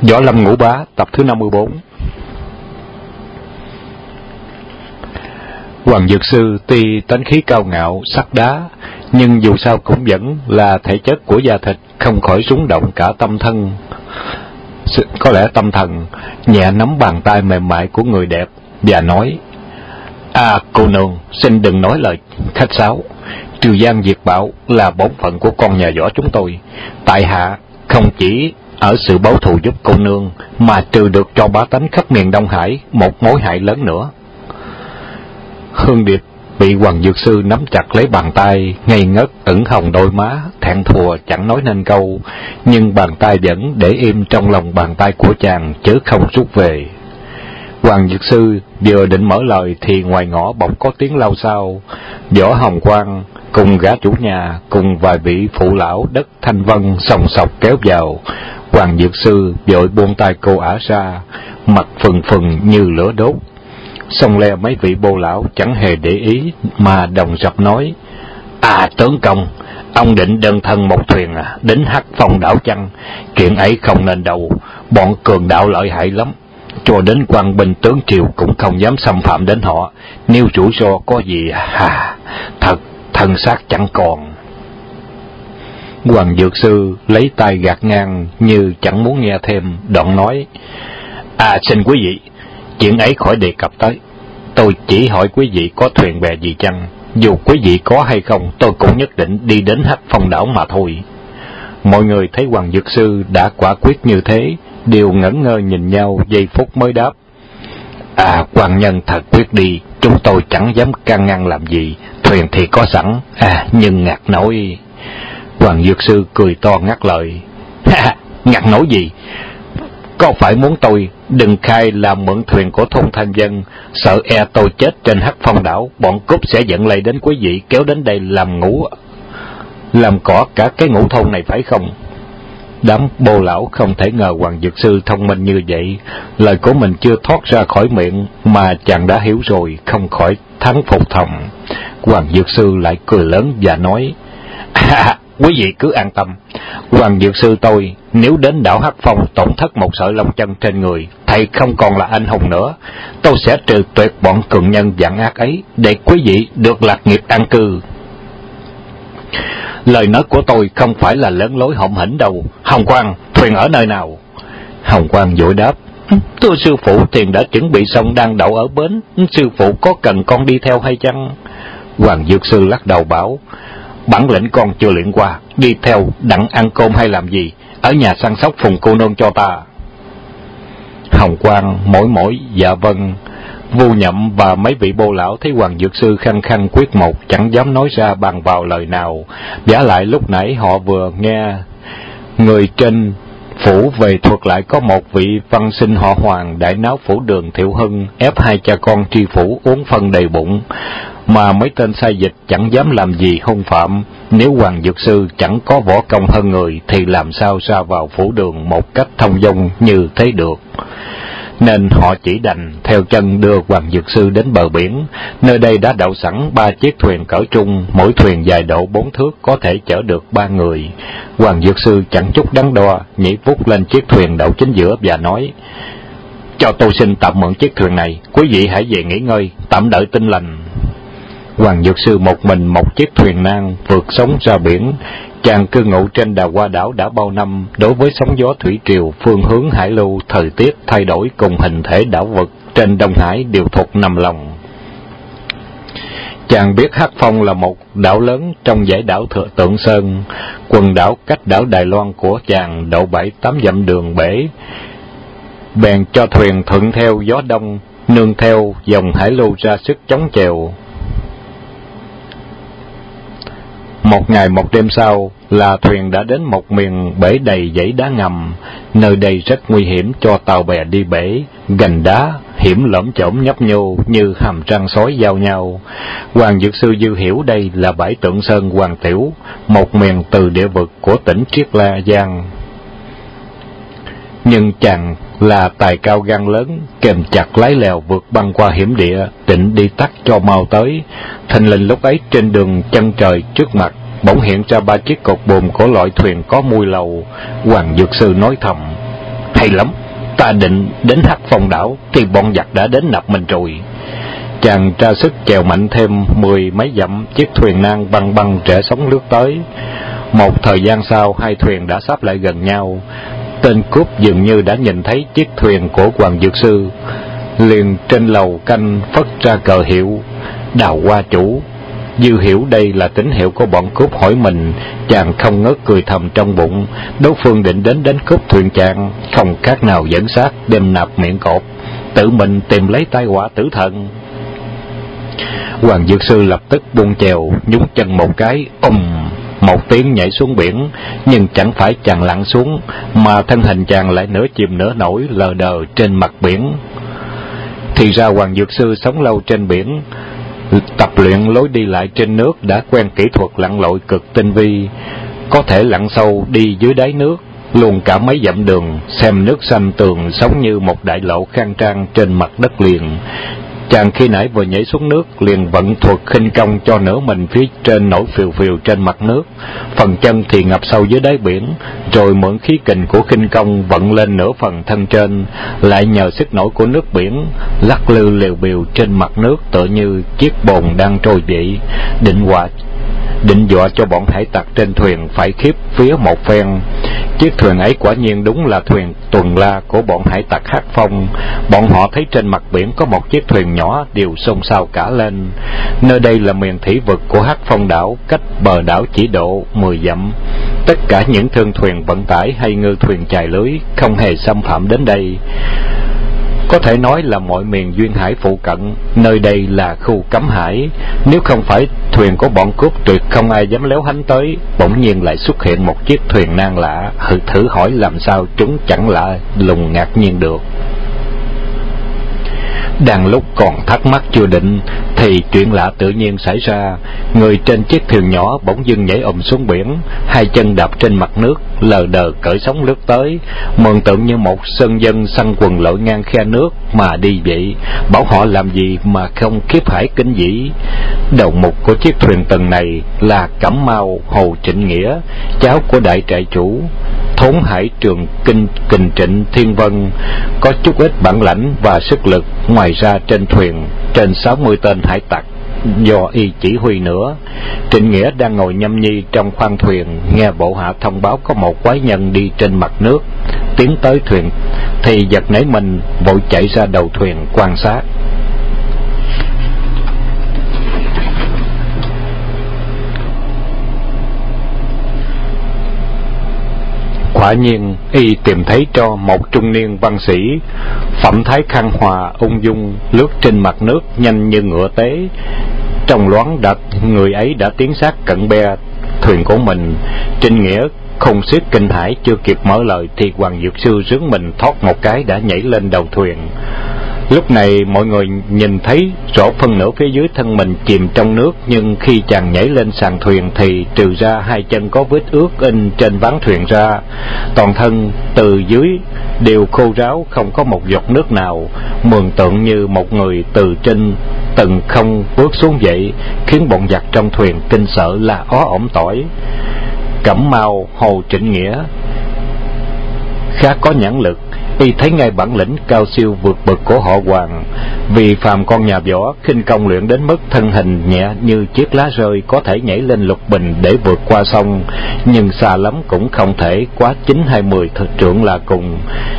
Võ Lâm Ngũ Bá tập thứ 54. Hoàng Dược Sư tuy tánh khí cao ngạo, sắt đá, nhưng dù sao cũng vẫn là thể chất của da thịt, không khỏi rúng động cả tâm thân. Có lẽ tâm thần, nhẹ nắm bàn tay mềm mại của người đẹp và nói: cô nương, xin đừng nói lời khách sáo. Triều Giang diệt bạo là bổn phận của con nhà võ chúng tôi. Tại hạ không chỉ ở sự báo thù giúp cô nương, mà trừ được cho bá tánh khắp miền Đông Hải một mối hại lớn nữa. Hương Điệp bị Hoàng Dược Sư nắm chặt lấy bàn tay, ngây ngất ửng hồng đôi má, thẹn thùa chẳng nói nên câu, nhưng bàn tay vẫn để im trong lòng bàn tay của chàng chứ không rút về. Hoàng Dược Sư vừa định mở lời thì ngoài ngõ bỗng có tiếng lao xao. Võ Hồng Quang cùng gã chủ nhà cùng vài vị phụ lão đất Thanh Vân sòng sọc kéo vào. Hoàng Dược Sư vội buông tay cô ả ra, mặt phừng phừng như lửa đốt. Xông le mấy vị bô lão chẳng hề để ý mà đồng rập nói: tướng công, ông định đơn thân một thuyền đến Hắc Phong đảo chăng? Chuyện ấy không nên đâu, bọn cường đạo lợi hại lắm, cho đến quan binh tướng triều cũng không dám xâm phạm đến họ. Nếu rủi ro có gì thật thân xác chẳng còn. Hoàng Dược Sư lấy tay gạt ngang như chẳng muốn nghe thêm, đoạn nói: xin quý vị, chuyện ấy khỏi đề cập tới. Tôi chỉ hỏi quý vị có thuyền bè gì chăng? Dù quý vị có hay không, tôi cũng nhất định đi đến Hắc Phong đảo mà thôi. Mọi người thấy Hoàng Dược Sư đã quả quyết như thế, đều ngẩn ngơ nhìn nhau giây phút mới đáp: quan nhân thật quyết đi, chúng tôi chẳng dám can ngăn làm gì. Thuyền thì có sẵn, nhưng ngặt nổi. Hoàng Dược Sư cười to ngắt lời: ngặt nổi gì? Có phải muốn tôi đừng khai làm mượn thuyền của thôn Thanh Dân, sợ tôi chết trên Hắc Phong đảo, bọn cướp sẽ dẫn lây đến quý vị, kéo đến đây làm cỏ cả cái ngũ thôn này phải không? Đám bô lão không thể ngờ Hoàng Dược Sư thông minh như vậy. Lời của mình chưa thoát ra khỏi miệng mà chàng đã hiểu rồi, không khỏi thán phục thầm. Hoàng Dược Sư lại cười lớn và nói: quý vị cứ an tâm, Hoàng Dược Sư tôi nếu đến đảo Hắc Phong tổn thất một sợi lông chân trên người, thầy không còn là anh hùng nữa. Tôi sẽ trừ tuyệt bọn cường nhân vạn ác ấy, để quý vị được lạc nghiệp an cư. Lời nói của tôi không phải là lớn lối hõm hỉnh đâu. Hồng Quang, thuyền ở nơi nào? Hồng Quang vội đáp: thưa sư phụ, thuyền đã chuẩn bị xong đang đậu ở bến. Sư phụ có cần con đi theo hay chăng? Hoàng Dược Sư lắc đầu bảo: bản lĩnh con chưa luyện qua, đi theo đặng ăn cơm hay làm gì? Ở nhà săn sóc Phùng cô nương cho ta. Hồng Quang mỏi dạ vâng. Vu Nhậm và mấy vị bô lão thấy Hoàng Dược Sư khăng khăng quyết một, chẳng dám nói ra bàn vào lời nào. Vả lại lúc nãy họ vừa nghe người trên phủ về thuật lại có một vị văn sinh họ Hoàng đại náo phủ Đường Thiệu Hưng ép hai cha con tri phủ uống phân đầy bụng, mà mấy tên sai dịch chẳng dám làm gì hung phạm. Nếu Hoàng Dược Sư chẳng có võ công hơn người thì làm sao ra vào phủ Đường một cách thông dong như thế được. Nên họ chỉ đành theo chân đưa Hoàng Dược Sư đến bờ biển. Nơi đây đã đậu sẵn 3 chiếc thuyền cỡ trung, mỗi thuyền dài độ 4 thước, có thể chở được 3 người. Hoàng Dược Sư chẳng chút đắn đo, nhảy vút lên chiếc thuyền đậu chính giữa và nói: cho tôi xin tạm mượn chiếc thuyền này, quý vị hãy về nghỉ ngơi, tạm đợi tin lành. Hoàng Dược Sư một mình một chiếc thuyền nan vượt sóng ra biển. Chàng cư ngụ trên Đào Hoa đảo đã bao năm, đối với sóng gió thủy triều, phương hướng hải lưu, thời tiết thay đổi cùng hình thể đảo vực trên Đông Hải đều thuộc nằm lòng. Chàng biết Hắc Phong là một đảo lớn trong dãy đảo Tượng Sơn. Quần đảo cách đảo Đài Loan của chàng độ 7-8 dặm đường bể. Bèn cho thuyền thuận theo gió đông, nương theo dòng hải lưu ra sức chống chèo. Một ngày một đêm sau là thuyền đã đến một miền bể đầy dãy đá ngầm. Nơi đây rất nguy hiểm cho tàu bè đi bể, gành đá hiểm lởm chởm nhấp nhô như hàm răng sói giao nhau. Hoàng Dược Sư dư hiểu đây là bãi Tượng Sơn Hoàng Tiểu, một miền từ địa vực của tỉnh Triết La Giang. Nhưng chàng là tài cao gan lớn, kềm chặt lái lèo vượt băng qua hiểm địa, định đi tắt cho mau tới. Thình lình lúc ấy trên đường chân trời trước mặt bỗng hiện ra 3 chiếc cột buồm của loại thuyền có mui lầu. Hoàng Dược Sư nói thầm: hay lắm, ta định đến Hắc Phong đảo thì bọn giặc đã đến nạp mình rồi. Chàng tra sức chèo mạnh thêm 10 mấy dặm, chiếc thuyền nan băng băng rẽ sóng lướt tới. Một thời gian sau, hai thuyền đã sáp lại gần nhau. Tên cướp dường như đã nhìn thấy chiếc thuyền của Hoàng Dược Sư, liền trên lầu canh phất ra cờ hiệu Đào Hoa Chủ. Dư hiểu đây là tín hiệu của bọn cướp hỏi mình, chàng không ngớt cười thầm trong bụng. Đối phương định đến cướp thuyền chàng, không khác nào dẫn xác đem nạp miệng cọp, tự mình tìm lấy tai họa tử thần. Hoàng Dược Sư lập tức buông chèo, nhúng chân một cái, một tiếng nhảy xuống biển. Nhưng chẳng phải chàng lặn xuống, mà thân hình chàng lại nửa chìm nửa nổi, lờ đờ trên mặt biển. Thì ra Hoàng Dược Sư sống lâu trên biển, tập luyện lối đi lại trên nước, đã quen kỹ thuật lặn lội cực tinh vi, có thể lặn sâu đi dưới đáy nước luôn cả mấy dặm đường, xem nước xanh tường sống như một đại lộ khang trang trên mặt đất liền. Chàng khi nãy vừa nhảy xuống nước, liền vận thuật khinh công cho nửa mình phía trên nổi phiều phiều trên mặt nước, phần chân thì ngập sâu dưới đáy biển, rồi mượn khí kình của khinh công vận lên nửa phần thân trên, lại nhờ sức nổi của nước biển lắc lư liều biều trên mặt nước, tựa như chiếc bồn đang trôi dậy, định dọa cho bọn hải tặc trên thuyền phải khiếp vía một phen. Chiếc thuyền ấy quả nhiên đúng là thuyền tuần la của bọn hải tặc Hắc Phong. Bọn họ thấy trên mặt biển có một chiếc thuyền nhỏ, đều xôn xao cả lên. Nơi đây là miền thủy vực của Hắc Phong đảo, cách bờ đảo chỉ độ 10 dặm. Tất cả những thương thuyền vận tải hay ngư thuyền chài lưới không hề xâm phạm đến đây. Có thể nói là mọi miền duyên hải phụ cận, nơi đây là khu cấm hải. Nếu không phải thuyền của bọn cướp, tuyệt không ai dám léo hánh tới. Bỗng nhiên lại xuất hiện một chiếc thuyền nan lạ, thử hỏi làm sao chúng chẳng lạ lùng ngạc nhiên được. Đang lúc còn thắc mắc chưa định, thì chuyện lạ tự nhiên xảy ra. Người trên chiếc thuyền nhỏ bỗng dưng nhảy xuống biển, hai chân đạp trên mặt nước, lờ đờ cởi sóng lướt tới, mường tượng như một sơn dân săn quần lội ngang khe nước mà đi vậy. Bảo họ làm gì mà không khiếp hải kinh dĩ. Đầu mục của chiếc thuyền tầng này là Cẩm Mao Hồ Trịnh Nghĩa, cháu của đại trại chủ Thốn Hải Trường Kình Trịnh Thiên Vân, có chút ít bản lãnh và sức lực. Ngoài ra trên thuyền trên 60 tên hải tặc do y chỉ huy nữa. Trịnh Nghĩa đang ngồi nhâm nhi trong khoang thuyền, nghe bộ hạ thông báo có một quái nhân đi trên mặt nước tiến tới thuyền, thì giật nảy mình vội chạy ra đầu thuyền quan sát. Quả nhiên y tìm thấy cho một trung niên văn sĩ, phẩm thái khang hòa ung dung, lướt trên mặt nước nhanh như ngựa tế. Trong loáng đặt người ấy đã tiến sát cận be thuyền của mình. Trịnh Nghĩa không xiết kinh hãi, chưa kịp mở lời thì Hoàng Dược Sư rướn mình thoát một cái đã nhảy lên đầu thuyền. Lúc này mọi người nhìn thấy rõ phân nửa phía dưới thân mình chìm trong nước, nhưng khi chàng nhảy lên sàn thuyền thì trừ ra hai chân có vết ướt in trên ván thuyền ra, toàn thân từ dưới đều khô ráo, không có một giọt nước nào, mường tượng như một người từ trên tầng không bước xuống vậy, khiến bọn giặc trong thuyền kinh sợ là ó ỏm tỏi. Cẩm Mao Hồ Trịnh Nghĩa khá có nhãn lực, y thấy ngay bản lĩnh cao siêu vượt bậc của họ Hoàng. Vì phàm con nhà võ, khinh công luyện đến mức thân hình nhẹ như chiếc lá rơi, có thể nhảy lên lục bình để vượt qua sông, nhưng xa lắm cũng không thể quá 9 hay 10 trượng là cùng.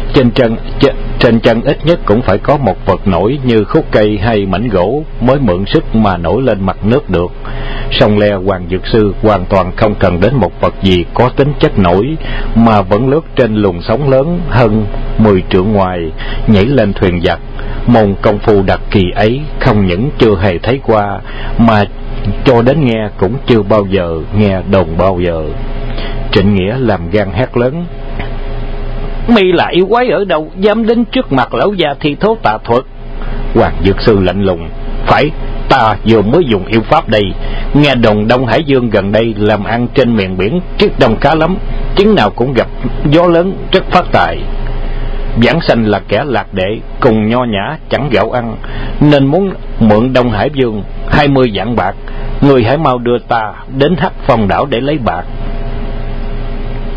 Trên chân ít nhất cũng phải có một vật nổi như khúc cây hay mảnh gỗ mới mượn sức mà nổi lên mặt nước được. Song le Hoàng Dược Sư hoàn toàn không cần đến một vật gì có tính chất nổi, mà vẫn lướt trên luồng sóng lớn hơn 10 trượng ngoài, nhảy lên thuyền giặc. Môn công phu đặc kỳ ấy không những chưa hề thấy qua, mà cho đến nghe cũng chưa bao giờ nghe đồn bao giờ. Trịnh Nghĩa làm gan hét lớn: "Mi là yêu quái ở đâu, dám đến trước mặt lão già thi thố tà thuật?" Hoàng Dược Sư lạnh lùng: "Phải, ta vừa mới dùng yêu pháp đây. Nghe đồn Đông Hải Dương gần đây làm ăn trên miền biển triết đông cá lắm, chứng nào cũng gặp gió lớn rất phát tài. Giảng sanh là kẻ lạc đệ, cùng nho nhã chẳng gạo ăn, nên muốn mượn Đông Hải Dương 20 vạn bạc. Người hãy mau đưa ta đến Hắc Phong đảo để lấy bạc."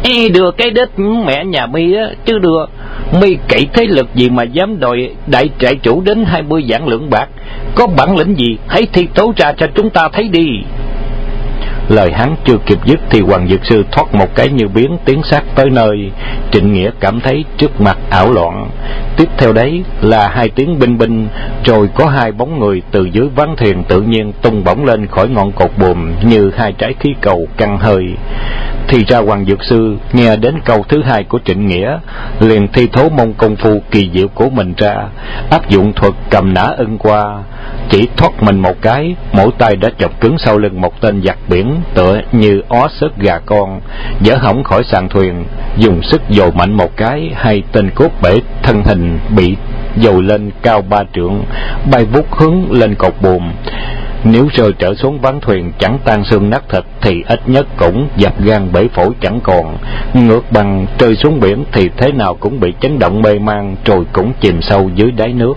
Đưa cái đít mẹ nhà mi á, chứ đưa mi cậy thế lực gì mà dám đòi đại trại chủ đến 20 vạn lượng bạc? Có bản lĩnh gì hãy thi tố ra cho chúng ta thấy đi. Lời hắn chưa kịp dứt thì Hoàng Dược Sư thoát một cái như biến tiến sát tới nơi. Trịnh Nghĩa cảm thấy trước mặt ảo loạn. Tiếp theo đấy là hai tiếng binh binh, rồi có hai bóng người từ dưới ván thuyền tự nhiên tung bổng lên khỏi ngọn cột buồm như hai trái khí cầu căng hơi. Thì ra Hoàng Dược Sư nghe đến câu thứ hai của Trịnh Nghĩa, liền thi thố môn công phu kỳ diệu của mình ra, áp dụng thuật cầm nã ưng qua, chỉ thoát mình một cái, mỗi tay đã chọc cứng sau lưng một tên giặc biển tựa như ó xớt gà con, dỡ hỏng khỏi sàn thuyền, dùng sức dồi mạnh một cái, hai tên cốt bể thân hình bị dồi lên cao 3 trượng, bay vút hướng lên cột buồm. Nếu rơi trở xuống ván thuyền chẳng tan xương nát thịt thì ít nhất cũng dập gan bể phổi chẳng còn. Ngược bằng rơi xuống biển thì thế nào cũng bị chấn động mê man, rồi cũng chìm sâu dưới đáy nước.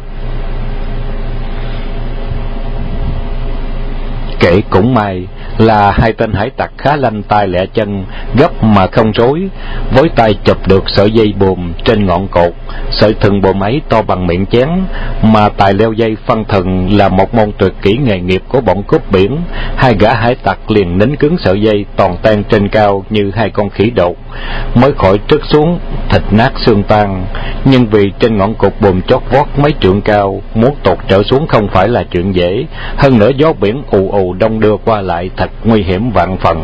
Kể cũng may là hai tên hải tặc khá lanh tay lẹ chân, gấp mà không rối, với tay chụp được sợi dây buồm trên ngọn cột. Sợi thừng buồm ấy to bằng miệng chén, mà tài leo dây phân thừng là một môn tuyệt kỹ nghề nghiệp của bọn cướp biển. Hai gã hải tặc liền nín cứng sợi dây toàn tan trên cao như hai con khỉ đột, mới khỏi trớt xuống thịt nát xương tan. Nhưng vì trên ngọn cột buồm chót vót mấy trượng cao, muốn tụt trở xuống không phải là chuyện dễ, hơn nữa gió biển ù ù đông đưa qua lại thật nguy hiểm vạn phần.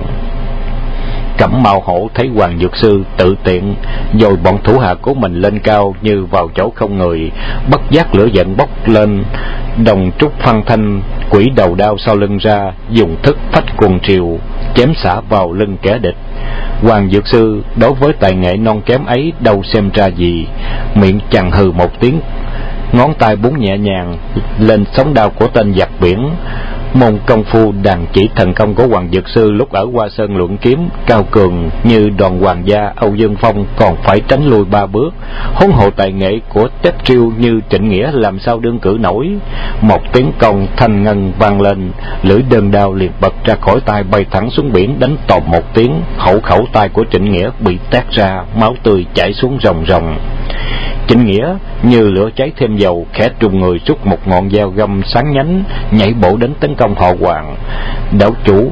Cẩm Mao Hổ thấy Hoàng Dược Sư tự tiện dồi bọn thủ hạ của mình lên cao như vào chỗ không người, bất giác lửa giận bốc lên, đồng trúc phân thanh quỷ đầu đao sau lưng ra, dùng thức phách quần triều chém xả vào lưng kẻ địch. Hoàng Dược Sư đối với tài nghệ non kém ấy đâu xem ra gì, miệng chằn hừ một tiếng, ngón tay búng nhẹ nhàng lên sống đao của tên giặc biển. Môn công phu đàn chỉ thần công của Hoàng Dược Sư lúc ở Hoa Sơn luận kiếm cao cường như Đoàn Hoàng gia Âu Dương Phong còn phải tránh lui 3 bước, huống hộ tài nghệ của Tép Triêu như Trịnh Nghĩa làm sao đương cử nổi. Một tiếng cong thanh ngân vang lên, lưỡi đơn đao liền bật ra khỏi tay bay thẳng xuống biển, đánh tòm một tiếng, hậu khẩu tay của Trịnh Nghĩa bị tét ra, máu tươi chảy xuống ròng ròng. Trịnh Nghĩa như lửa cháy thêm dầu, khẽ trùng người rút một ngọn dao găm sáng nhánh, nhảy bộ đến tấn công họ Hoàng. Đảo chủ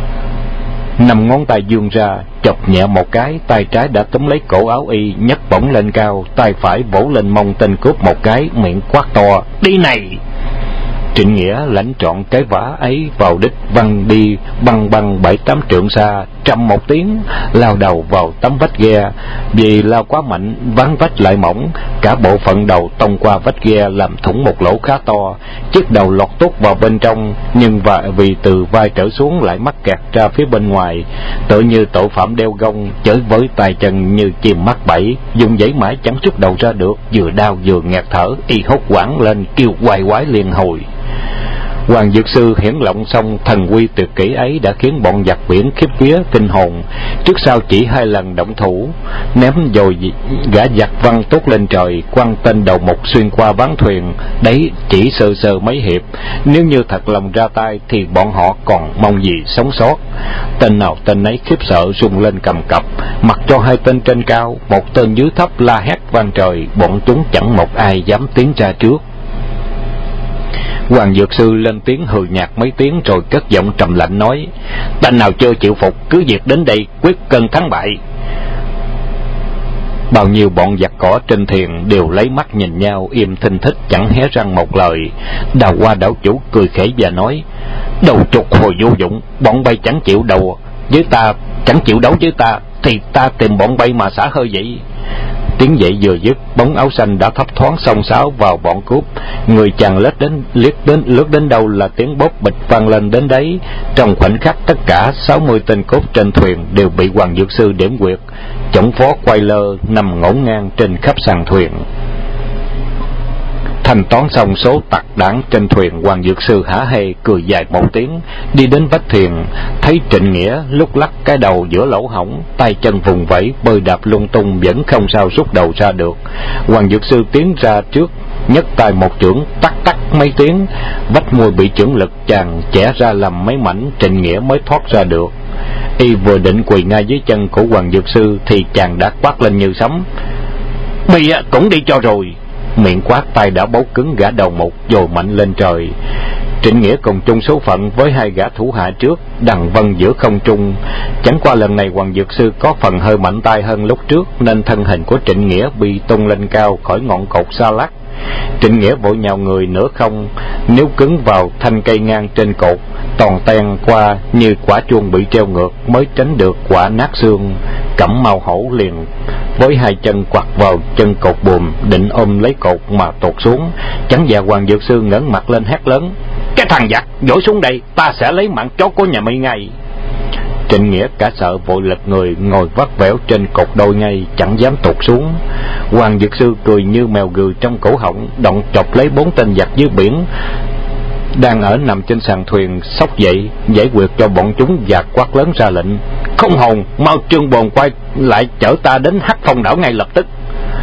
5 ngón tay vươn ra, chọc nhẹ một cái, tay trái đã túm lấy cổ áo y, nhấc bổng lên cao, tay phải vỗ lên mông tên cướp một cái, miệng quát to: "Đi này!" Trịnh Nghĩa lãnh trọn cái vả ấy vào đích, văng đi băng 7-8 trượng xa, trầm một tiếng lao đầu vào tấm vách ghe. Vì lao quá mạnh, ván vách lại mỏng, cả bộ phận đầu tông qua vách ghe làm thủng một lỗ khá to, chiếc đầu lọt tút vào bên trong, nhưng vì từ vai trở xuống lại mắc kẹt ra phía bên ngoài, tựa như tội phạm đeo gông, chới với tay chân như chim mắc bẫy, dùng giấy mãi chẳng rút đầu ra được, vừa đau vừa nghẹt thở, y hốt hoảng lên kêu quay quái liên hồi. Hoàng Dược Sư hiển lộng xong thần quy tuyệt kỹ ấy đã khiến bọn giặc biển khiếp vía kinh hồn. Trước sau chỉ 2 lần động thủ, ném dồi gã giặc văng tốt lên trời, quăng tên đầu mục xuyên qua ván thuyền. Đấy chỉ sơ sơ mấy hiệp, nếu như thật lòng ra tay thì bọn họ còn mong gì sống sót. Tên nào tên ấy khiếp sợ rung lên cầm cập, mặc cho 2 tên trên cao, một tên dưới thấp la hét vang trời, bọn chúng chẳng một ai dám tiến ra trước. Hoàng Dược Sư lên tiếng hừ nhạt mấy tiếng rồi cất giọng trầm lạnh nói: "Tên nào chưa chịu phục cứ việc đến đây quyết cân thắng bại." Bao nhiêu bọn giặc cỏ trên thuyền đều lấy mắt nhìn nhau, im thinh thích chẳng hé răng một lời. Đào Hoa đảo chủ cười khẩy và nói: "Đầu trục hồi vô dụng, bọn bay chẳng chịu đấu với ta thì ta tìm bọn bay mà xả hơi vậy." Tiếng dậy vừa dứt, bóng áo xanh đã thấp thoáng xông xáo vào bọn cướp. Người chàng lướt đến đâu là tiếng bóp bịch vang lên đến đấy. Trong khoảnh khắc tất cả 60 tên cướp trên thuyền đều bị Hoàng Dược Sư điểm quyệt, chổng phó quay lơ nằm ngổn ngang trên khắp sàn thuyền. Thanh toán xong số tặc đảng trên thuyền, Hoàng Dược Sư hả hê cười dài một tiếng, đi đến vách thuyền, thấy Trịnh Nghĩa lúc lắc cái đầu giữa lỗ hổng, tay chân vùng vẫy bơi đạp lung tung vẫn không sao rút đầu ra được. Hoàng Dược Sư tiến ra trước, nhấc tay một chưởng tắc tắc mấy tiếng, vách môi bị chưởng lực chàng chẻ ra làm mấy mảnh, Trịnh Nghĩa mới thoát ra được. Y vừa định quỳ ngay dưới chân của Hoàng Dược Sư thì chàng đã quát lên như sấm: "Bì cũng đi cho rồi!" Miệng quát, tay đã bấu cứng gã đầu mục dồi mạnh lên trời. Trịnh Nghĩa cùng chung số phận với hai gã thủ hạ trước, đằng vân giữa không trung. Chẳng qua lần này Hoàng Dược Sư có phần hơi mạnh tay hơn lúc trước, nên thân hình của Trịnh Nghĩa bị tung lên cao khỏi ngọn cột xa lắc. Trịnh Nghĩa vội nhào người nửa không, nếu cứng vào thanh cây ngang trên cột, toàn ten qua như quả chuông bị treo ngược mới tránh được quả nát xương. Cẩm Mao Hổ liền với hai chân quặt vào chân cột buồm, định ôm lấy cột mà tụt xuống. Chẳng già Hoàng Dược Sư ngẩng mặt lên hét lớn: "Cái thằng giặc, dỗi xuống đây, ta sẽ lấy mạng chó của nhà mày ngay!" Trịnh Nghĩa cả sợ vội lật người ngồi vắt vẻo trên cột đôi ngay, chẳng dám tụt xuống. Hoàng Dược Sư cười như mèo gừ trong cổ họng, động chọc lấy 4 tên giặc dưới biển đang ở nằm trên sàn thuyền xốc dậy, giải quyết cho bọn chúng và quát lớn ra lệnh: "Không hồn, mau trương bồn quay lại chở ta đến Hắc Phong đảo ngay lập tức!"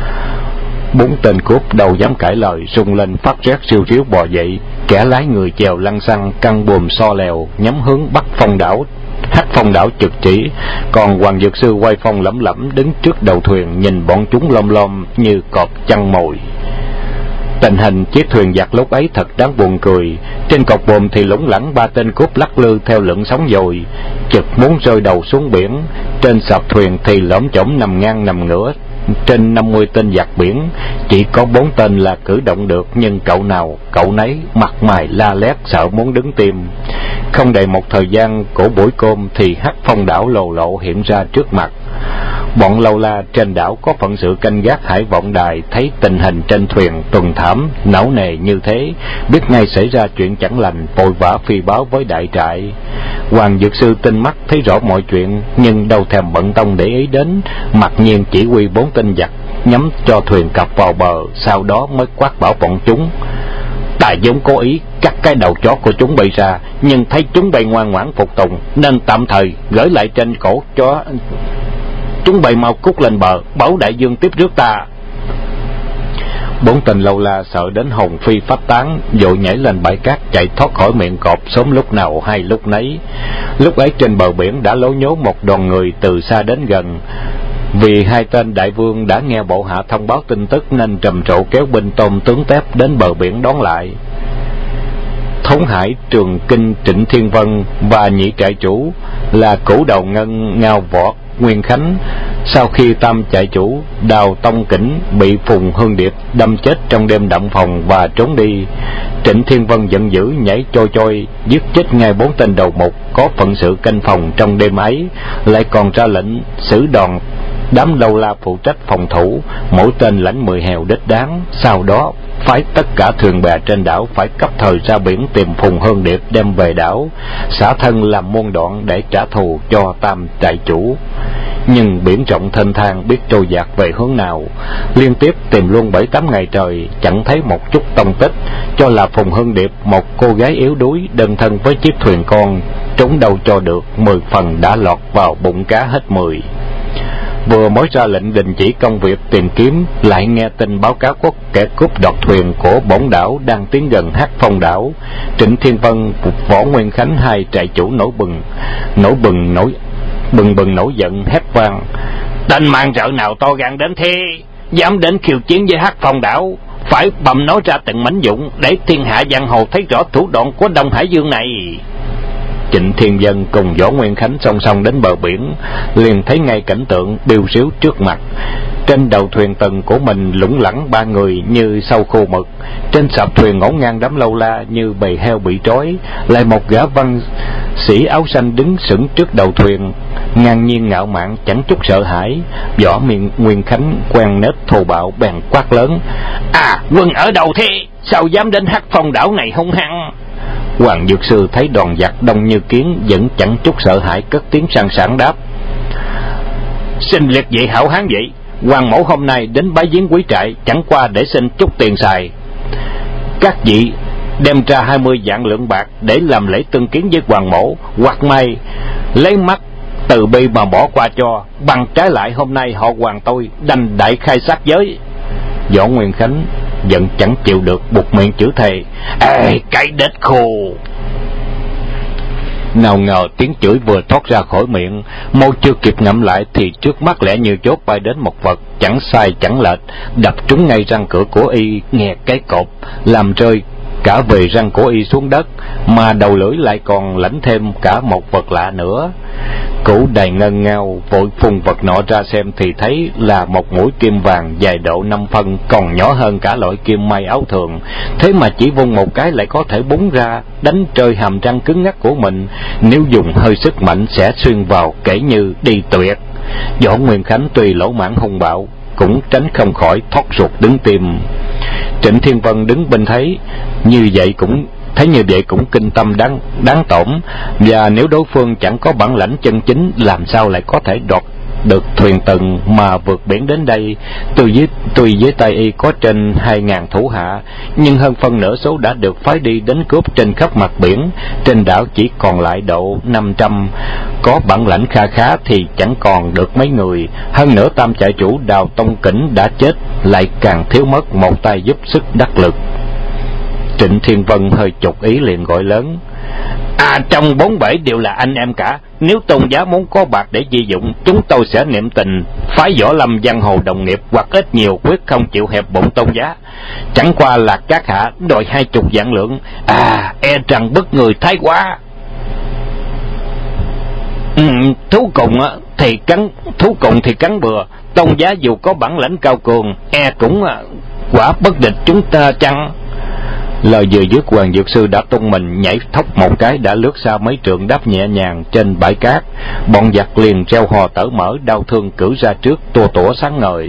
4 tên cướp đâu dám cãi lời, rung lên phát rét siêu riếu bò dậy, kẻ lái người chèo lăng xăng căng buồm so lèo nhắm hướng Bắc Phong đảo. Hắc Phong đảo trực chỉ, còn Hoàng Dược Sư quay phong lẩm lẩm đứng trước đầu thuyền nhìn bọn chúng lom lom như cọp chăn mồi. Tình hình chiếc thuyền giặc lúc ấy thật đáng buồn cười. Trên cột buồm thì lủng lẳng 3 tên cướp lắc lư theo lượn sóng dồi, chực muốn rơi đầu xuống biển. Trên sạp thuyền thì lõm chõm nằm ngang nằm ngửa. Trên 50 tên giặc biển, chỉ có 4 tên là cử động được, nhưng cậu nào cậu nấy mặt mày la lét sợ muốn đứng tim. Không đầy một thời gian của buổi cơm thì Hắc Phong đảo lồ lộ hiện ra trước mặt. Bọn lâu la trên đảo có phận sự canh gác Hải Vọng Đài thấy tình hình trên thuyền tuần thảm não nề như thế, biết ngay xảy ra chuyện chẳng lành, vội vã phi báo với đại trại. Hoàng Dược Sư tinh mắt thấy rõ mọi chuyện, nhưng đâu thèm bận tâm để ý đến, mặc nhiên chỉ huy 4 tên giặc nhắm cho thuyền cập vào bờ, sau đó mới quát bảo bọn chúng: "Ta vốn cố ý cắt cái đầu chó của chúng bay ra, nhưng thấy chúng bay ngoan ngoãn phục tùng, nên tạm thời gửi lại trên cổ chó. Chúng bay mau cút lên bờ, bảo đại dương tiếp rước ta." 4 tên lâu la sợ đến hồn phi phách tán, vội nhảy lên bãi cát chạy thoát khỏi miệng cọp sớm lúc nào hay lúc nấy. Lúc ấy trên bờ biển đã lố nhố một đoàn người từ xa đến gần. Vì hai tên đại vương đã nghe bộ hạ thông báo tin tức nên trầm trộ kéo binh tôm tướng tép đến bờ biển đón lại. Thống Hải, Trường Kinh, Trịnh Thiên Vân và nhị trại chủ là Cửu Đầu Ngân, Ngao Võ, Nguyên Khánh. Sau khi tam trại chủ Đào Tông Kỉnh bị Phùng Hương Điệp đâm chết trong đêm động phòng và trốn đi, Trịnh Thiên Vân giận dữ nhảy trôi trôi giết chết ngay 4 tên đầu mục có phận sự canh phòng trong đêm ấy, lại còn ra lệnh xử đòn đám lâu la phụ trách phòng thủ, mỗi tên lãnh 10 hèo đích đáng. Sau đó phái tất cả thuyền bè trên đảo phải cấp thời ra biển tìm Phùng Hương Điệp đem về đảo, xả thân làm muôn đoạn để trả thù cho tam trại chủ. Nhưng biển rộng thênh thang, biết trôi dạt về hướng nào, liên tiếp tìm luôn 7-8 ngày trời chẳng thấy một chút tông tích, cho là Phùng Hương Điệp, một cô gái yếu đuối đơn thân với chiếc thuyền con, trốn đâu cho được 10 phần đã lọt vào bụng cá hết 10. Vừa mới ra lệnh đình chỉ công việc tìm kiếm, lại nghe tin báo cáo có kẻ cướp đoạt thuyền của bổn đảo đang tiến gần Hắc Phong đảo. Trịnh Thiên Vân, Võ Nguyên Khánh, hai trại chủ nổi bừng nổi giận hét vang: "Tên mang rợ nào to gan đến thế, dám đến khiêu chiến với Hắc Phong đảo, phải bầm nói ra từng mảnh vụn để thiên hạ giang hồ thấy rõ thủ đoạn của Đông Hải Dương này." Trịnh Thiên Vân cùng Võ Nguyên Khánh song song đến bờ biển, liền thấy ngay cảnh tượng biêu xíu trước mặt. Trên đầu thuyền tầng của mình lủng lẳng 3 người như sâu khô mực, trên sạp thuyền ngổn ngang đám lâu la như bầy heo bị trói, lại một gã văn sĩ áo xanh đứng sững trước đầu thuyền, ngang nhiên ngạo mạn chẳng chút sợ hãi. Võ Nguyên Khánh quen nết thô bạo bèn quát lớn: "Quân ở đâu thế? Sao dám đến Hắc Phong đảo này hung hăng?" Hoàng Dược Sư thấy đoàn giặc đông như kiến vẫn chẳng chút sợ hãi, cất tiếng sang sảng đáp: "Xin liệt vị hảo hán vậy, Hoàng mẫu hôm nay đến bái viếng quý trại chẳng qua để xin chút tiền xài. Các vị đem ra 20 vạn lượng bạc để làm lễ tương kiến với Hoàng mẫu, hoặc may lấy mắt từ bi mà bỏ qua cho, bằng trái lại hôm nay họ Hoàng tôi đành đại khai sát giới." Võ Nguyên Khánh giận chẳng chịu được, buột miệng chửi thề: "Ê, cái đết khô!" Nào ngờ tiếng chửi vừa thoát ra khỏi miệng, Mâu chưa kịp ngẫm lại thì trước mắt lẽ như chốt bay đến một vật chẳng sai chẳng lệch, đập trúng ngay răng cửa của y nghẹt cái cột, làm rơi cả về răng của y xuống đất, mà đầu lưỡi lại còn lãnh thêm cả một vật lạ nữa. Cửu đầy ngân ngao vội phun vật nọ ra xem thì thấy là một mũi kim vàng dài độ 5 phân, còn nhỏ hơn cả loại kim may áo thường, thế mà chỉ vung một cái lại có thể búng ra, đánh rơi hàm răng cứng ngắc của mình, nếu dùng hơi sức mạnh sẽ xuyên vào kể như đi tuyệt. Võ Nguyên Khánh tuy lỗ mãng hung bạo, cũng tránh không khỏi thót ruột đứng tim. Trịnh Thiên Vân đứng bên thấy như vậy cũng kinh tâm đáng tổn, và nếu đối phương chẳng có bản lãnh chân chính, làm sao lại có thể đoạt được thuyền tần mà vượt biển đến đây. Tuy với tay y có trên 2.000 thủ hạ, nhưng hơn phân nửa số đã được phái đi đánh cướp trên khắp mặt biển, trên đảo chỉ còn lại độ 500, có bản lãnh kha khá thì chẳng còn được mấy người. Hơn nữa tam trại chủ Đào Tông Kỉnh đã chết, lại càng thiếu mất một tay giúp sức đắc lực. Trịnh Thiên Vân hơi chột ý liền gọi lớn: trong 4 bể đều là anh em cả, nếu tôn giá muốn có bạc để di dụng, chúng tôi sẽ niệm tình phái võ lâm giang hồ đồng nghiệp, hoặc ít nhiều quyết không chịu hẹp bụng tôn giá. Chẳng qua là các hạ đòi 20 vạn lượng, e rằng bức người thái quá. Thú cùng thì cắn bừa, tôn giá dù có bản lãnh cao cường, e cũng quả bất địch chúng ta chăng? Lời vừa dứt, Hoàng Dược Sư đã tung mình nhảy thốc một cái đã lướt xa mấy trượng, đáp nhẹ nhàng trên bãi cát. Bọn giặc liền reo hò tở mở, đao thương cử ra trước, tua tủa sáng ngời.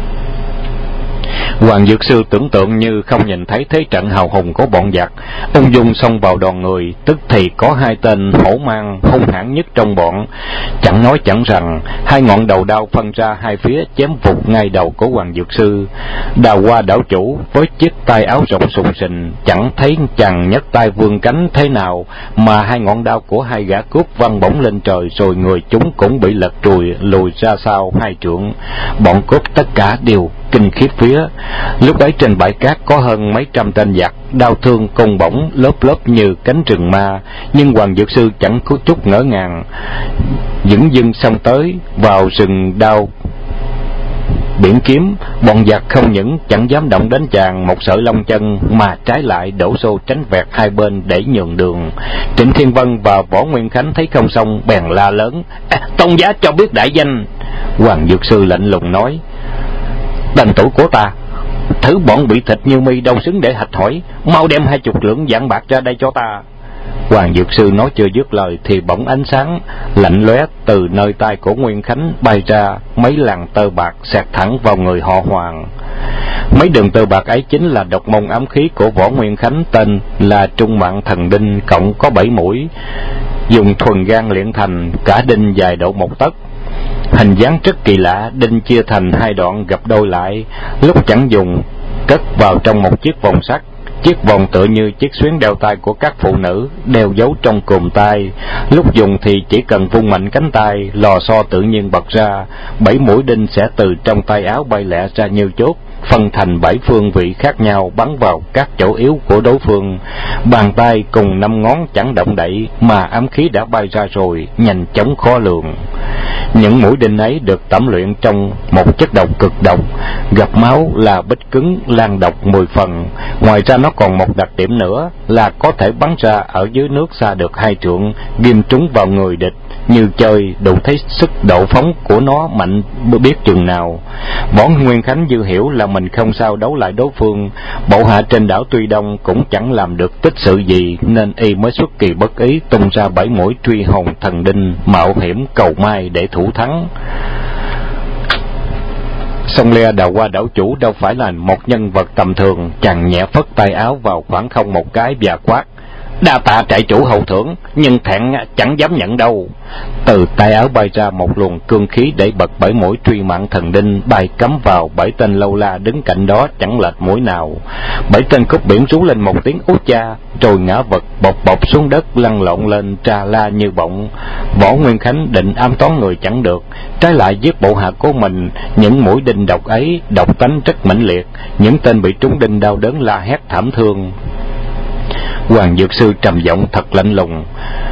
Hoàng Dược Sư tưởng tượng như không nhìn thấy thế trận hào hùng của bọn giặc, ung dung xông vào đoàn người, tức thì có 2 tên hổ mang hung hãn nhất trong bọn. Chẳng nói chẳng rằng, 2 ngọn đầu đao phân ra hai phía, chém vụt ngay đầu của Hoàng Dược Sư. Đào Hoa đảo chủ với chiếc tay áo rộng sùng sình, chẳng thấy chàng nhấc tay vươn cánh thế nào, mà 2 ngọn đao của 2 gã cướp văng bổng lên trời, rồi người chúng cũng bị lật lùi ra sau 2 trượng. Bọn cướp tất cả đều kinh khiếp vía. Lúc ấy trên bãi cát có hơn mấy trăm tên giặc, đao thương côn bổng lớp lớp như cánh rừng ma, nhưng Hoàng Dược Sư chẳng có chút ngỡ ngàng, dửng dưng xông tới vào rừng đao biển kiếm. Bọn giặc không những chẳng dám động đến chàng một sợi lông chân, mà trái lại đổ xô tránh vẹt hai bên để nhường đường. Trịnh Thiên Vân và Võ Nguyên Khánh thấy không xong bèn la lớn: tôn giá cho biết đại danh. Hoàng Dược Sư lạnh lùng nói: tên tuổi của ta, thứ bọn bị thịt như mi đâu xứng để hạch hỏi, mau đem 20 lượng vạn bạc ra đây cho ta. Hoàng Dược Sư nói chưa dứt lời thì bỗng ánh sáng lạnh lóe từ nơi tay của Nguyên Khánh bay ra, mấy làn tơ bạc xẹt thẳng vào người họ Hoàng. Mấy đường tơ bạc ấy chính là độc môn ám khí của Võ Nguyên Khánh, tên là Trung Mạng Thần Đinh, cộng có 7 mũi, dùng thuần gan luyện thành, cả đinh dài độ 1 tấc. Hình dáng rất kỳ lạ, đinh chia thành 2 đoạn gập đôi lại, lúc chẳng dùng cất vào trong một chiếc vòng sắt. Chiếc vòng tựa như chiếc xuyến đeo tay của các phụ nữ, đeo giấu trong cùm tay. Lúc dùng thì chỉ cần vung mạnh cánh tay, lò xo tự nhiên bật ra, 7 mũi đinh sẽ từ trong tay áo bay lẹ ra như chốt, phân thành 7 phương vị khác nhau, bắn vào các chỗ yếu của đối phương. Bàn tay cùng 5 ngón chẳng động đậy mà ám khí đã bay ra rồi, nhanh chóng khó lường. Những mũi đinh ấy được tẩm luyện trong một chất độc cực độc, gặp máu là bích cứng, lan độc 10 phần. Ngoài ra nó còn một đặc điểm nữa là có thể bắn ra ở dưới nước xa được 2 trượng, ghim trúng vào người địch như chơi, đủ thấy sức độ phóng của nó mạnh biết chừng nào. Võ Nguyên Khánh dư hiểu là mình không sao đấu lại đối phương, bộ hạ trên đảo tuy đông cũng chẳng làm được tích sự gì, nên y mới xuất kỳ bất ý tung ra 7 mũi truy hồn thần đinh, mạo hiểm cầu may để thủ thắng. Song Le Đào Hoa đảo chủ đâu phải là một nhân vật tầm thường, chàng nhẹ phất tay áo vào khoảng không một cái và quát: đa tạ trại chủ hậu thưởng, nhưng thẹn chẳng dám nhận đâu. Từ tay áo bay ra một luồng cương khí để bật 7 mũi truy mạng thần đinh, bay cắm vào 7 tên lâu la đứng cạnh đó chẳng lệch mũi nào. 7 tên cướp biển rú lên một tiếng út cha, rồi ngã vật bột bột xuống đất, lăn lộn lên tra la như bọng. Võ Nguyên Khánh định ám toán người chẳng được, trái lại giết bộ hạ của mình. Những mũi đinh độc ấy độc tánh rất mãnh liệt, những tên bị trúng đinh đau đớn la hét thảm thương. Hoàng Dược Sư trầm giọng thật lạnh lùng: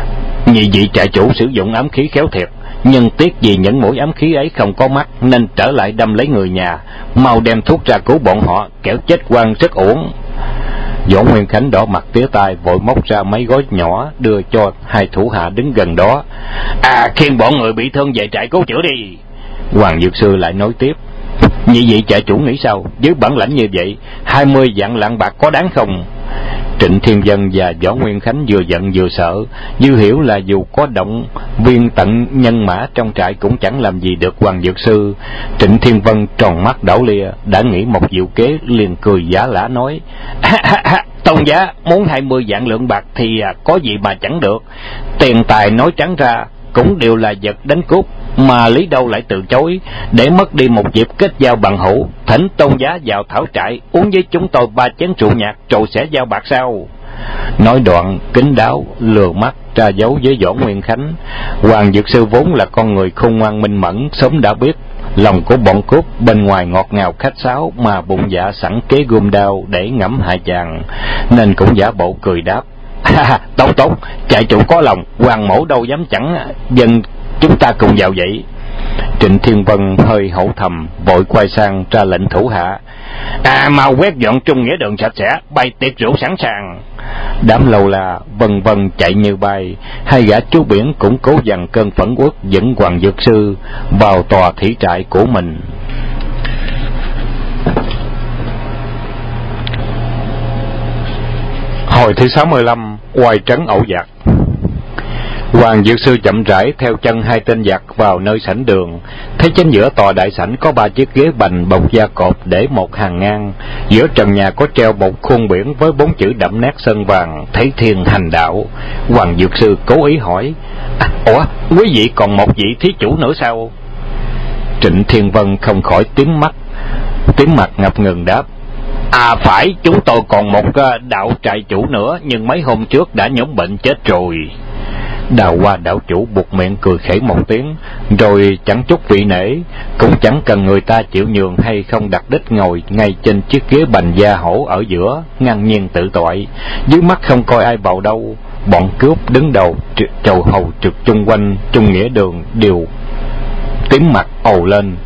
Nhị vị trại chủ sử dụng ám khí khéo thiệt, nhưng tiếc vì những mũi ám khí ấy không có mắt nên trở lại đâm lấy người nhà. Mau đem thuốc ra cứu bọn họ, kẻo chết oan rất uổng. Võ Nguyên Khánh đỏ mặt tía tai, vội móc ra mấy gói nhỏ đưa cho hai thủ hạ đứng gần đó. Khiêng bọn người bị thương về trại cứu chữa đi. Hoàng Dược Sư lại nói tiếp: Nhị vị trại chủ nghĩ sao? Với bản lãnh như vậy, 20 vạn lạng bạc có đáng không? Trịnh Thiên Vân và Võ Nguyên Khánh vừa giận vừa sợ. Dư hiểu là dù có động viên tận nhân mã trong trại cũng chẳng làm gì được Hoàng Dược Sư. Trịnh Thiên Vân tròn mắt đảo lia, đã nghĩ một diệu kế, liền cười giả lả nói: Tôn giá muốn 20 vạn lượng bạc thì có gì mà chẳng được. Tiền tài nói trắng ra cũng đều là vật đánh cướp, mà lý đâu lại từ chối, để mất đi một dịp kết giao bằng hữu. Thỉnh tôn giá vào thảo trại uống với chúng tôi 3 chén rượu nhạt, rồi sẽ giao bạc sau. Nói đoạn kín đáo lừa mắt tra dấu với Võ Nguyên Khánh. Hoàng Dược Sư vốn là con người khôn ngoan minh mẫn, sớm đã biết lòng của bọn cướp bên ngoài ngọt ngào khách sáo, mà bụng dạ sẵn kế gươm đao để ngẫm hại chàng, nên cũng giả bộ cười đáp: Tốt, trại chủ có lòng, Hoàng mẫu đâu dám chẳng dân chúng ta cùng vào vậy. Trịnh Thiên Vân hơi hổ thầm, vội quay sang ra lệnh thủ hạ: mau quét dọn Trung Nghĩa đường sạch sẽ, bày tiệc rượu sẵn sàng. Đám lâu la vân vân chạy như bay. Hai gã chú biển cũng cố dằn cơn phẫn uất, dẫn Hoàng Dược Sư vào tòa thủy trại của mình. Hồi thứ 65, oai trấn ẩu giặc. Hoàng Dược Sư chậm rãi theo chân hai tên giặc vào nơi sảnh đường. Thấy chính giữa tòa đại sảnh có 3 chiếc ghế bành bọc da cọp để một hàng ngang. Giữa trần nhà có treo một khuôn biển với 4 chữ đậm nét sơn vàng: Thế Thiên Hành Đạo. Hoàng Dược Sư cố ý hỏi: quý vị còn một vị thí chủ nữa sao? Trịnh Thiên Vân không khỏi tím mặt ngập ngừng đáp: phải, chúng tôi còn một đạo trại chủ nữa, nhưng mấy hôm trước đã nhóm bệnh chết rồi. Đào Hoa đạo chủ buột miệng cười khẩy một tiếng, rồi chẳng chút vị nể, cũng chẳng cần người ta chịu nhường hay không, đặt đích ngồi ngay trên chiếc ghế bành da hổ ở giữa, ngang nhiên tự toại. Dưới mắt không coi ai vào đâu. Bọn cướp đứng đầu chầu hầu trực chung quanh Trung Nghĩa đường đều tím mặt ồ lên,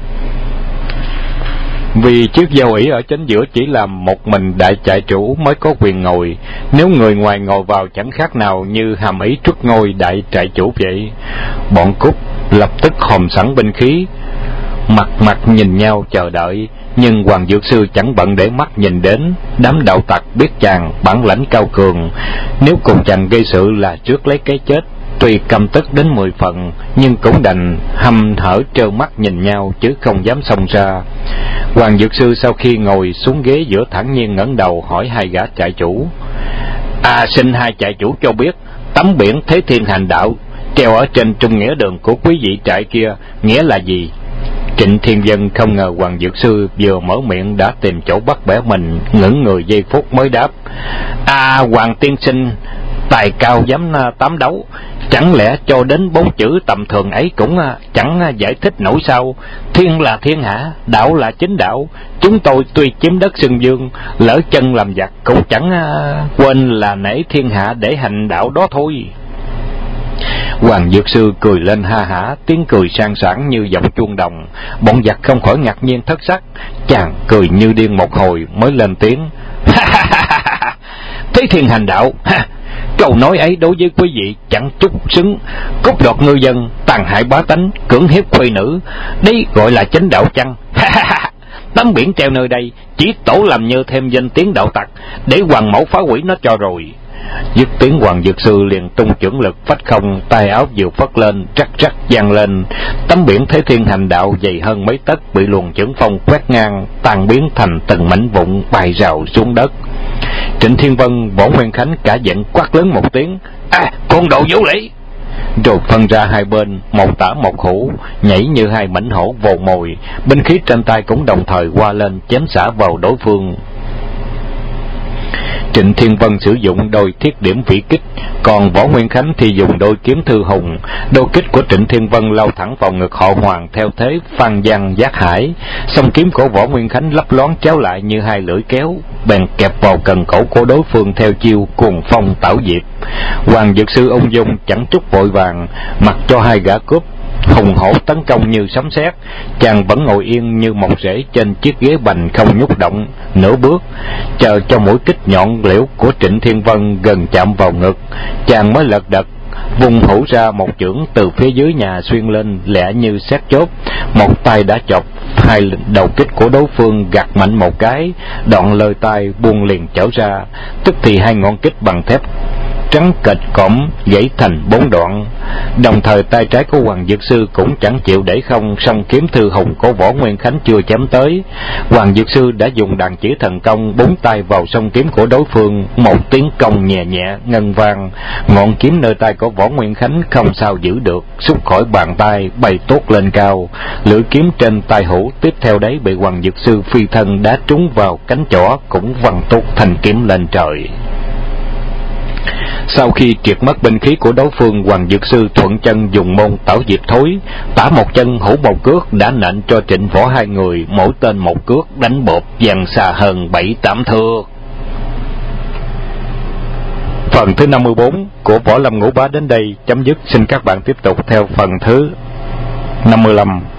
vì chiếc giao ỷ ở chính giữa chỉ là một mình đại trại chủ mới có quyền ngồi. Nếu người ngoài ngồi vào chẳng khác nào như hàm ý truất ngôi đại trại chủ vậy. Bọn cướp lập tức hòm sẵn binh khí, mặt nhìn nhau chờ đợi. Nhưng Hoàng Dược Sư chẳng bận để mắt nhìn đến. Đám đạo tặc biết chàng bản lãnh cao cường, nếu cùng chàng gây sự là trước lấy cái chết. Tuy căm tức đến 10 phần, nhưng cũng đành hăm hở trơ mắt nhìn nhau, chứ không dám xông ra. Hoàng Dược Sư sau khi ngồi xuống ghế giữa thản nhiên ngẩng đầu hỏi hai gã trại chủ: xin hai trại chủ cho biết, tấm biển Thế Thiên Hành Đạo treo ở trên Trung Nghĩa đường của quý vị trại kia nghĩa là gì? Trịnh Thiên Vân không ngờ Hoàng Dược Sư vừa mở miệng đã tìm chỗ bắt bẻ mình, ngẩn người giây phút mới đáp: Hoàng tiên sinh tài cao dám tám đấu, chẳng lẽ cho đến 4 chữ tầm thường ấy cũng chẳng giải thích nổi sao? Thiên là thiên hạ, đạo là chính đạo. Chúng tôi tuy chiếm đất xưng vương, lỡ chân làm giặc cũng chẳng quên là nể thiên hạ để hành đạo đó thôi. Hoàng Dược Sư cười lên ha hả, tiếng cười sang sảng như giọng chuông đồng. Bọn giặc không khỏi ngạc nhiên thất sắc. Chàng cười như điên một hồi mới lên tiếng: Thế Thiên Hành Đạo, câu nói ấy đối với quý vị chẳng chút xứng. Cướp đoạt ngư dân, tàn hại bá tánh, cưỡng hiếp khuê nữ, đấy gọi là chánh đạo chăng? Tấm biển treo nơi đây chỉ tổ làm như thêm danh tiếng đạo tặc, để Hoàng mẫu phá hủy nó cho rồi. Dứt tiếng, Hoàng Dược Sư liền tung chưởng lực phách không, tay áo vừa phất lên, rắc rắc vang lên. Tấm biển Thế Thiên Hành Đạo dày hơn mấy tấc bị luồng chưởng phong quét ngang, tan biến thành từng mảnh vụn bay rào xuống đất. Trịnh Thiên Vân, Võ Nguyên Khánh cả giận quát lớn một tiếng: Con đồ vô lý! Rồi phân ra hai bên, một tả một hữu, nhảy như hai mãnh hổ vồ mồi. Binh khí trên tay cũng đồng thời qua lên chém xả vào đối phương. Trịnh Thiên Vân sử dụng đôi thiết điểm vĩ kích, còn Võ Nguyên Khánh thì dùng đôi kiếm thư hùng. Đôi kích của Trịnh Thiên Vân lao thẳng vào ngực họ Hoàng theo thế phan giang giác hải, song kiếm của Võ Nguyên Khánh lấp loáng chéo lại như hai lưỡi kéo, bèn kẹp vào cần cổ của đối phương theo chiêu cuồng phong tảo diệp. Hoàng Dược Sư ung dung chẳng chút vội vàng, mặc cho hai gã cướp hùng hổ tấn công như sấm sét, chàng vẫn ngồi yên như một rễ trên chiếc ghế bành không nhúc động nửa bước, chờ cho mũi kích nhọn liễu của Trịnh Thiên Vân gần chạm vào ngực, chàng mới lật đật vung hữu ra một chưởng từ phía dưới nhà xuyên lên, lẹ như sét chốt. Một tay đã chọc hai đầu kích của đối phương, gạt mạnh một cái, đoạn lơi tay buông liền trở ra, tức thì hai ngọn kích bằng thép trắng kịch cõm gãy thành 4 đoạn. Đồng thời tay trái của Hoàng Dược Sư cũng chẳng chịu để không, song kiếm thư hùng của Võ Nguyên Khánh chưa chém tới, Hoàng Dược Sư đã dùng đàn chỉ thần công 4 tay vào song kiếm của đối phương. Một tiếng cong nhẹ nhẹ ngân vang, ngọn kiếm nơi tay của Võ Nguyên Khánh không sao giữ được, xúc khỏi bàn tay bay tốt lên cao. Lưỡi kiếm trên tay hữu tiếp theo đấy bị Hoàng Dược Sư phi thân đá trúng vào cánh chỏ, cũng văng tốt thành kiếm lên trời. Sau khi triệt mất binh khí của đối phương, Hoàng Dược Sư thuận chân dùng môn tảo diệp thối, tả một chân hữu một cước đã nện cho Trịnh Võ hai người, mỗi tên một cước đánh bộp văng xa hơn 7-8 thước. Phần thứ 54 của Võ Lâm Ngũ Bá đến đây chấm dứt. Xin các bạn tiếp tục theo phần thứ 55.